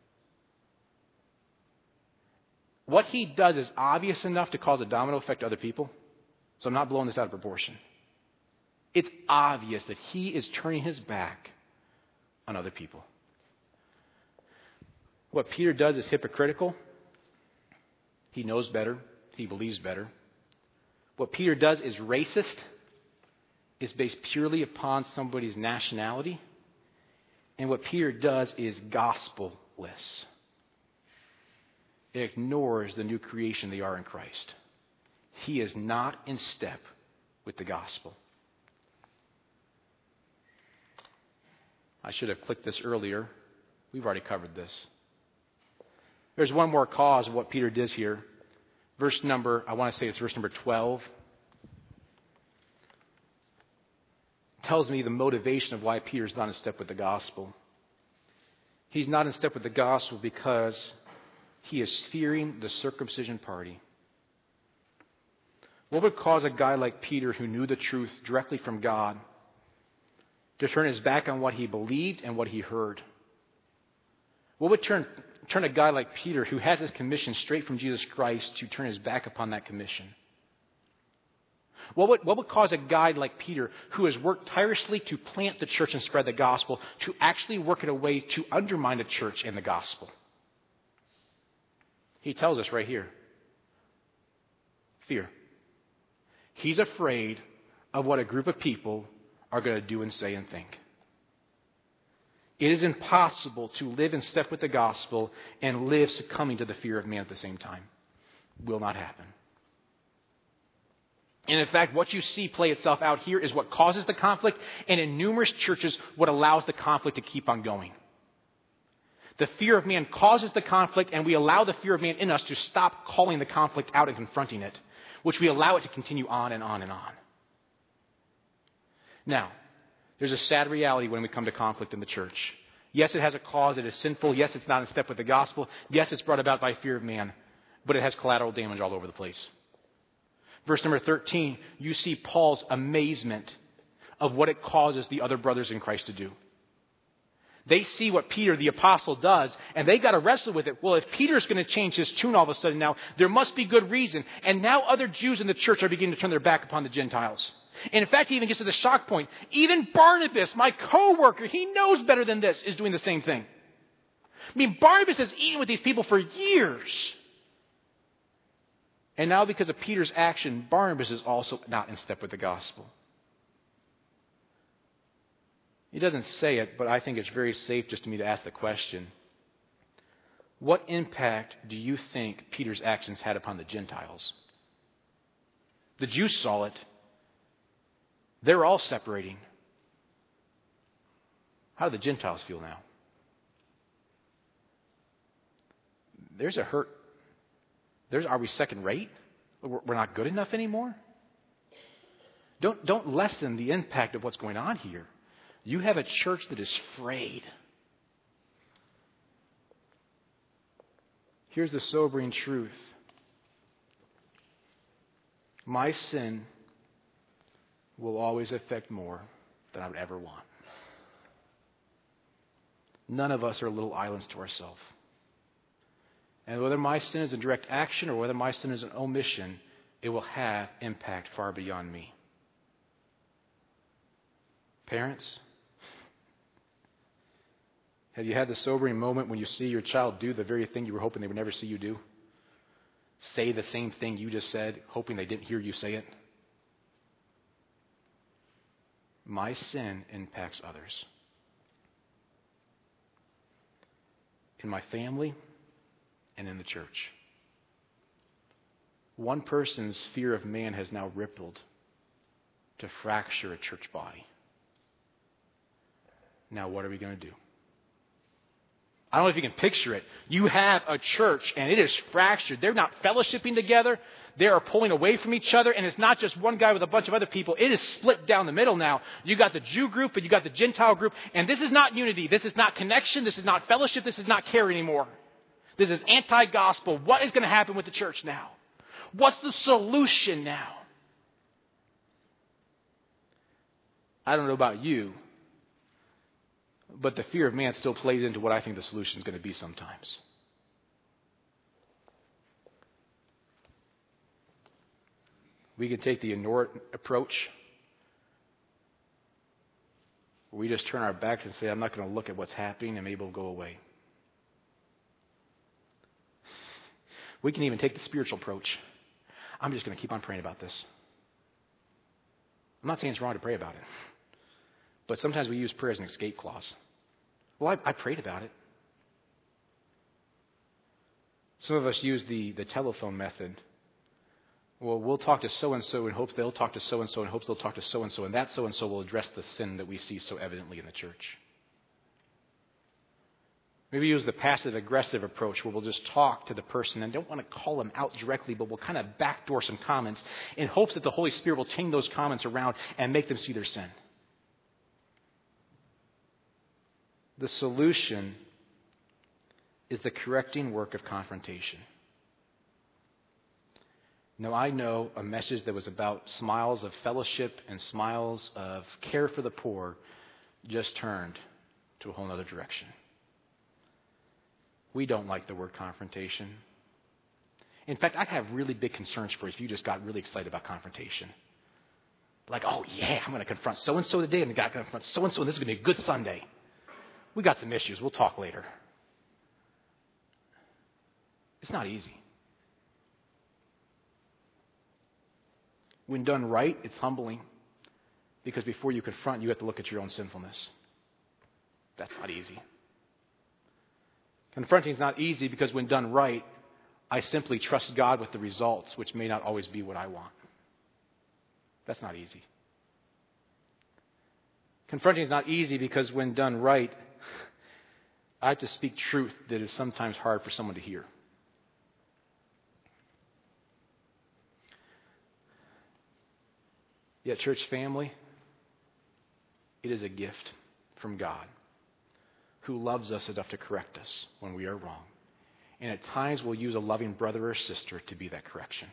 What he does is obvious enough to cause a domino effect to other people. So I'm not blowing this out of proportion. It's obvious that he is turning his back on other people. What Peter does is hypocritical. He knows better. He believes better. What Peter does is racist. It's based purely upon somebody's nationality. And what Peter does is gospel-less. It ignores the new creation they are in Christ. He is not in step with the gospel. I should have clicked this earlier. We've already covered this. There's one more cause of what Peter does here. Verse number, I want to say it's verse number twelve. Tells me the motivation of why Peter's not in step with the gospel. He's not in step with the gospel because he is fearing the circumcision party. What would cause a guy like Peter, who knew the truth directly from God, to turn his back on what he believed and what he heard? What would turn, turn a guy like Peter, who has his commission straight from Jesus Christ, to turn his back upon that commission? What would, what would cause a guy like Peter, who has worked tirelessly to plant the church and spread the gospel, to actually work in a way to undermine the church and the gospel? He tells us right here. Fear. He's afraid of what a group of people are going to do and say and think. It is impossible to live in step with the gospel and live succumbing to the fear of man at the same time. Will not happen. And in fact, what you see play itself out here is what causes the conflict, and in numerous churches, what allows the conflict to keep on going. The fear of man causes the conflict, and we allow the fear of man in us to stop calling the conflict out and confronting it, which we allow it to continue on and on and on. Now, there's a sad reality when we come to conflict in the church. Yes, it has a cause. It is sinful. Yes, it's not in step with the gospel. Yes, it's brought about by fear of man, but it has collateral damage all over the place. Verse number thirteen, you see Paul's amazement of what it causes the other brothers in Christ to do. They see what Peter, the apostle, does, and they got to wrestle with it. Well, if Peter's going to change his tune all of a sudden now, there must be good reason. And now other Jews in the church are beginning to turn their back upon the Gentiles. And in fact, he even gets to the shock point. Even Barnabas, my co-worker, he knows better than this, is doing the same thing. I mean, Barnabas has eaten with these people for years. And now because of Peter's action, Barnabas is also not in step with the gospel. He doesn't say it, but I think it's very safe just to me to ask the question. What impact do you think Peter's actions had upon the Gentiles? The Jews saw it. They're all separating. How do the Gentiles feel now? There's a hurt. There's, are we second rate? We're not good enough anymore? Don't, don't lessen the impact of what's going on here. You have a church that is frayed. Here's the sobering truth. My sin will always affect more than I would ever want. None of us are little islands to ourselves. And whether my sin is a direct action or whether my sin is an omission, it will have impact far beyond me. Parents, have you had the sobering moment when you see your child do the very thing you were hoping they would never see you do? Say the same thing you just said, hoping they didn't hear you say it? My sin impacts others. In my family and in the church. One person's fear of man has now rippled to fracture a church body. Now what are we going to do? I don't know if you can picture it. You have a church and it is fractured. They're not fellowshipping together. They are pulling away from each other. And it's not just one guy with a bunch of other people. It is split down the middle now. You got the Jew group and you got the Gentile group. And this is not unity. This is not connection. This is not fellowship. This is not care anymore. This is anti-gospel. What is going to happen with the church now? What's the solution now? I don't know about you, but the fear of man still plays into what I think the solution is going to be sometimes. We can take the ignore it approach. We just turn our backs and say, I'm not going to look at what's happening, and maybe it'll go away. We can even take the spiritual approach. I'm just going to keep on praying about this. I'm not saying it's wrong to pray about it. But sometimes we use prayer as an escape clause. Well, I, I prayed about it. Some of us use the, the telephone method. Well, we'll talk to so-and-so in hopes they'll talk to so-and-so in hopes they'll talk to so-and-so, and that so-and-so will address the sin that we see so evidently in the church. Maybe use the passive-aggressive approach where we'll just talk to the person and don't want to call them out directly, but we'll kind of backdoor some comments in hopes that the Holy Spirit will change those comments around and make them see their sin. The solution is the correcting work of confrontation. Now, I know a message that was about smiles of fellowship and smiles of care for the poor just turned to a whole other direction. We don't like the word confrontation. In fact, I'd have really big concerns for you if you just got really excited about confrontation. Like, oh yeah, I'm going to confront so-and-so today, and I'm going to confront so-and-so, and this is going to be a good Sunday. We got some issues. We'll talk later. It's not easy. When done right, it's humbling. Because before you confront, you have to look at your own sinfulness. That's not easy. Confronting is not easy because when done right, I simply trust God with the results, which may not always be what I want. That's not easy. Confronting is not easy because when done right, I have to speak truth that is sometimes hard for someone to hear. Yet, church family, it is a gift from God who loves us enough to correct us when we are wrong. And at times will use a loving brother or sister to be that correction.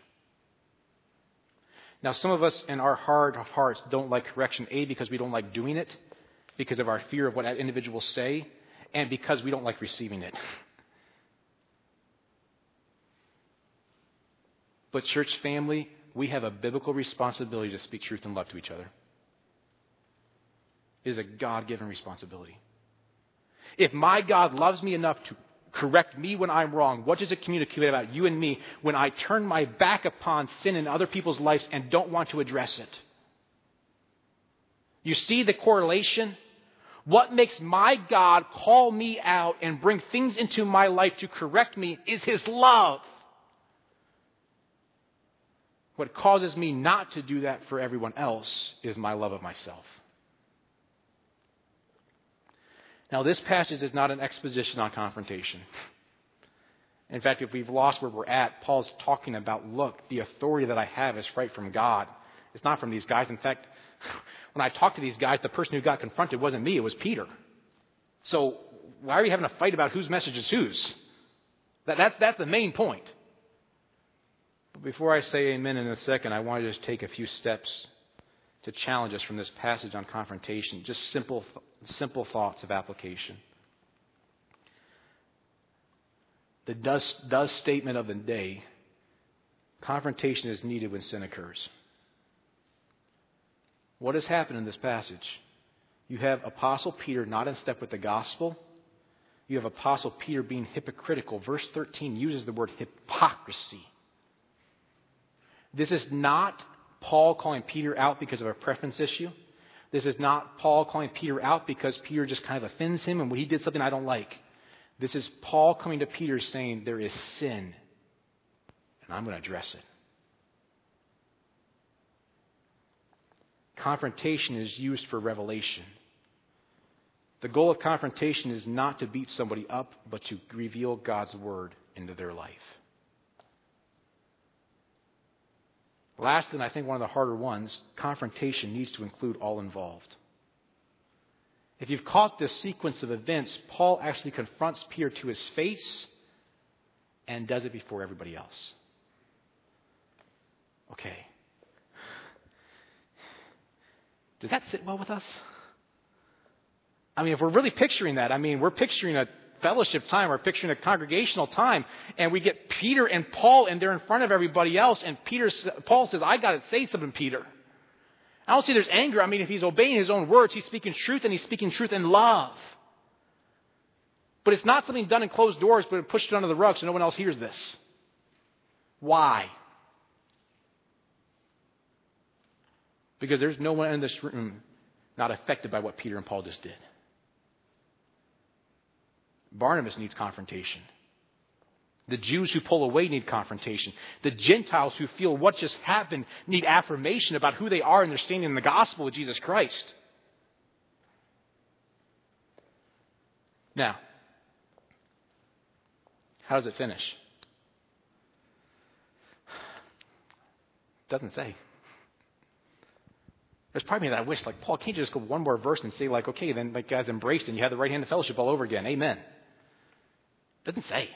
Now, some of us in our heart of hearts don't like correction, A, because we don't like doing it, because of our fear of what individuals say, and because we don't like receiving it. But church family, we have a biblical responsibility to speak truth and love to each other. It is a God-given responsibility. If my God loves me enough to correct me when I'm wrong, what does it communicate about you and me when I turn my back upon sin in other people's lives and don't want to address it? You see the correlation? What makes my God call me out and bring things into my life to correct me is His love. What causes me not to do that for everyone else is my love of myself. Now, this passage is not an exposition on confrontation. In fact, if we've lost where we're at, Paul's talking about, look, the authority that I have is right from God. It's not from these guys. In fact, when I talked to these guys, the person who got confronted wasn't me, it was Peter. So why are you having a fight about whose message is whose? That, that's, that's the main point. But before I say amen in a second, I want to just take a few steps to challenge us from this passage on confrontation. Just simple, simple thoughts of application. The does, does statement of the day, confrontation is needed when sin occurs. What has happened in this passage? You have Apostle Peter not in step with the gospel. You have Apostle Peter being hypocritical. Verse thirteen uses the word hypocrisy. This is not Paul calling Peter out because of a preference issue. This is not Paul calling Peter out because Peter just kind of offends him and he did something I don't like. This is Paul coming to Peter saying there is sin and I'm going to address it. Confrontation is used for revelation. The goal of confrontation is not to beat somebody up, but to reveal God's word into their life. Last, and I think one of the harder ones, confrontation needs to include all involved. If you've caught this sequence of events, Paul actually confronts Peter to his face and does it before everybody else. Okay. Does that sit well with us? I mean, if we're really picturing that, I mean, we're picturing a fellowship time, we're picturing a congregational time, and we get Peter and Paul, and they're in front of everybody else, and Peter, Paul says, I got to say something, Peter. I don't see there's anger. I mean, if he's obeying his own words, he's speaking truth, and he's speaking truth in love. But it's not something done in closed doors, but pushed under the rug so no one else hears this. Why? Because there's no one in this room not affected by what Peter and Paul just did. Barnabas needs confrontation. The Jews who pull away need confrontation. The Gentiles who feel what just happened need affirmation about who they are and their standing in the gospel of Jesus Christ. Now, how does it finish? Doesn't say. There's part of me that I wish, like, Paul, can't you just go one more verse and say, like, okay, then, like, guys, embraced and you have the right hand of fellowship all over again. Amen. Doesn't say.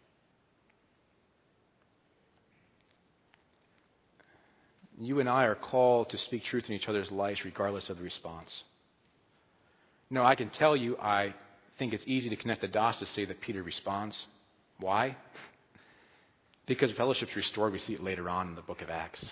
You and I are called to speak truth in each other's lives regardless of the response. No, I can tell you, I think it's easy to connect the dots to say that Peter responds. Why? Because fellowship's restored. We see it later on in the book of Acts.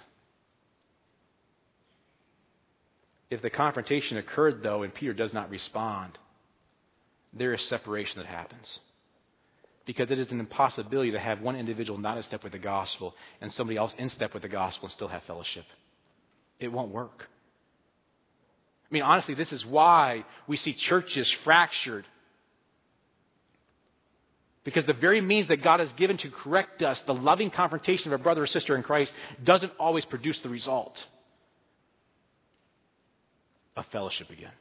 If the confrontation occurred, though, and Peter does not respond, there is separation that happens. Because it is an impossibility to have one individual not in step with the gospel and somebody else in step with the gospel and still have fellowship. It won't work. I mean, honestly, this is why we see churches fractured. Because the very means that God has given to correct us, the loving confrontation of a brother or sister in Christ, doesn't always produce the result of fellowship again.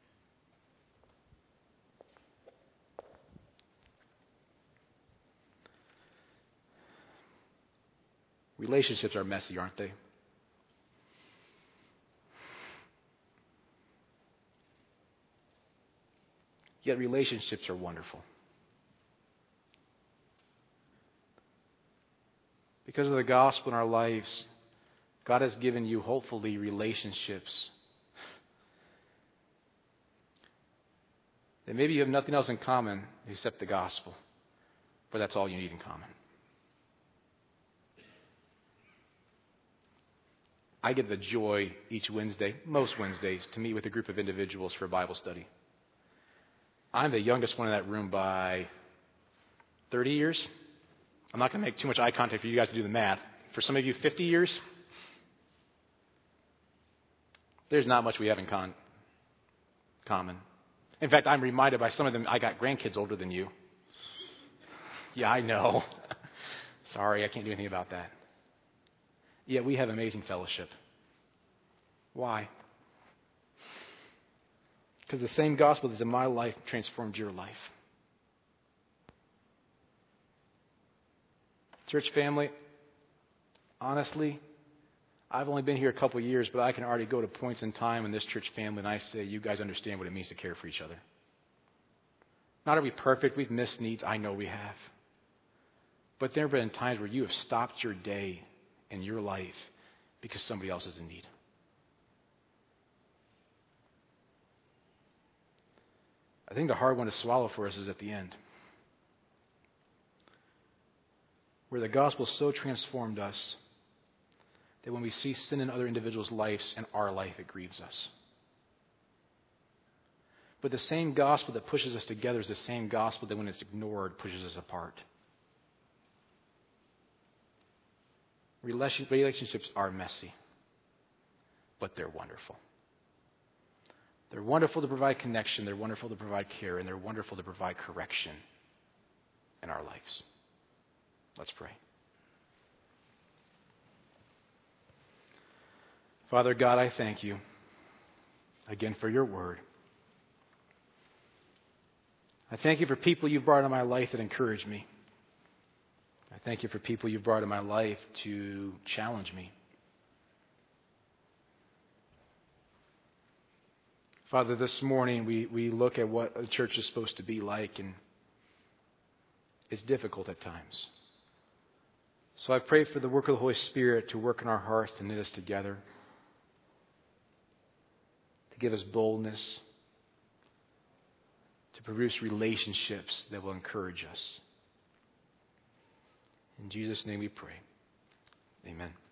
Relationships are messy, aren't they? Yet relationships are wonderful. Because of the gospel in our lives, God has given you, hopefully, relationships that maybe you have nothing else in common except the gospel, but that's all you need in common. I get the joy each Wednesday, most Wednesdays, to meet with a group of individuals for a Bible study. I'm the youngest one in that room by thirty years. I'm not going to make too much eye contact for you guys to do the math. For some of you, fifty years. There's not much we have in con- common. In fact, I'm reminded by some of them, I got grandkids older than you. Yeah, I know. Sorry, I can't do anything about that. Yet we have amazing fellowship. Why? Because the same gospel that's in my life transformed your life. Church family, honestly, I've only been here a couple of years, but I can already go to points in time in this church family and I say, you guys understand what it means to care for each other. Not are we perfect, we've missed needs, I know we have. But there have been times where you have stopped your day in your life because somebody else is in need. I think the hard one to swallow for us is at the end, where the gospel so transformed us that when we see sin in other individuals' lives and our life, it grieves us. But the same gospel that pushes us together is the same gospel that when it's ignored pushes us apart. Relationships are messy, but they're wonderful. They're wonderful to provide connection, they're wonderful to provide care, and they're wonderful to provide correction in our lives. Let's pray. Father God, I thank you again for your word. I thank you for people you've brought into my life that encourage me. I thank you for people you've brought in my life to challenge me. Father, this morning we, we look at what a church is supposed to be like, and it's difficult at times. So I pray for the work of the Holy Spirit to work in our hearts, to knit us together, to give us boldness, to produce relationships that will encourage us. In Jesus' name we pray. Amen.